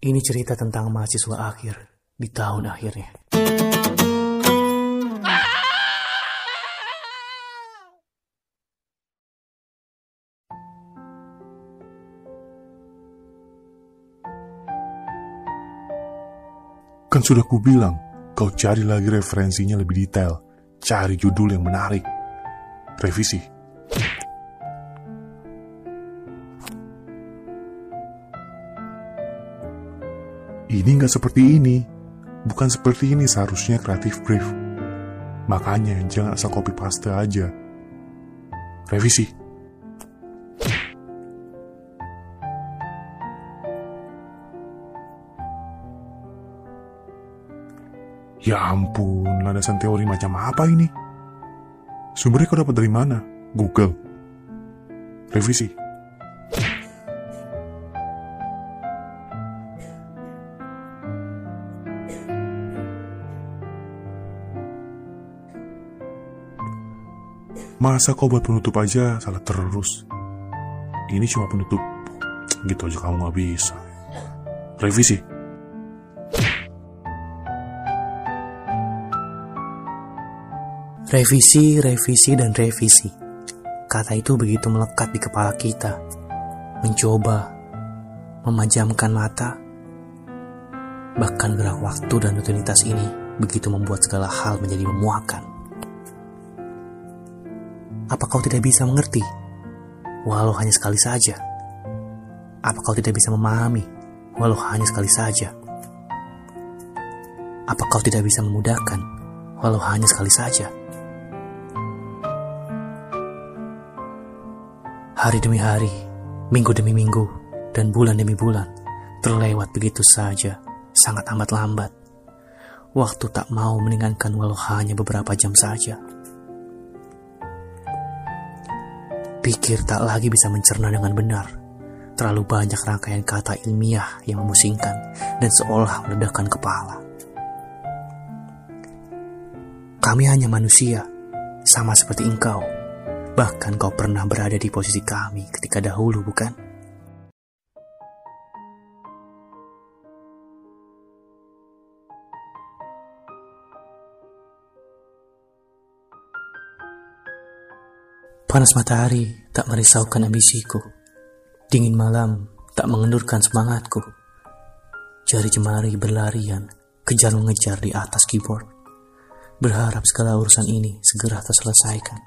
Ini cerita tentang mahasiswa akhir di tahun akhirnya. Kan sudah kubilang, kau cari lagi referensinya lebih detail. Cari judul yang menarik. Revisi. Ini gak seperti ini. Bukan seperti ini seharusnya creative brief. Makanya jangan asal copy paste aja. Revisi. Ya ampun, landasan teori macam apa ini? Sumbernya kau dapat dari mana? Google. Revisi. Masa kau buat penutup aja salah terus? Ini cuma penutup. Gitu aja kamu gak bisa. Revisi. Revisi, revisi, dan revisi. Kata itu begitu melekat di kepala kita. Mencoba, memejamkan mata. Bahkan gerak waktu dan rutinitas ini begitu membuat segala hal menjadi memuakan. Apa kau tidak bisa mengerti? Walau hanya sekali saja. Apa kau tidak bisa memahami? Walau hanya sekali saja. Apa kau tidak bisa memudahkan? Walau hanya sekali saja. Hari demi hari, minggu demi minggu, dan bulan demi bulan terlewat begitu saja, sangat amat lambat. Waktu tak mau meninggalkan walau hanya beberapa jam saja. Pikir tak lagi bisa mencerna dengan benar. Terlalu banyak rangkaian kata ilmiah yang memusingkan dan seolah meledakkan kepala. Kami hanya manusia, sama seperti engkau. Bahkan kau pernah berada di posisi kami ketika dahulu, bukan? Panas matahari tak merisaukan ambisiku. Dingin malam tak mengendurkan semangatku. Jari jemari berlarian, kejar mengejar di atas keyboard. Berharap segala urusan ini segera terselesaikan.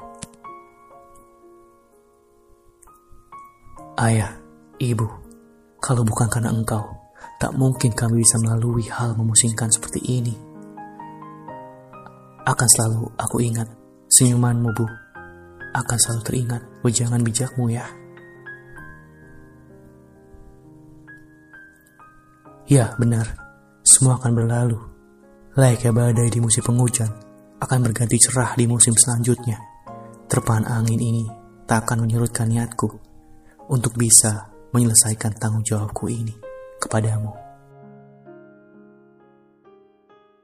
Ayah, ibu, kalau bukan karena engkau, tak mungkin kami bisa melalui hal memusingkan seperti ini. Akan selalu aku ingat senyumanmu, Bu. Akan selalu teringat wejangan bijakmu, ya. Ya, benar. Semua akan berlalu. Layaknya badai di musim penghujan, akan berganti cerah di musim selanjutnya. Terpaan angin ini tak akan menyurutkan niatku untuk bisa menyelesaikan tanggung jawabku ini kepadamu.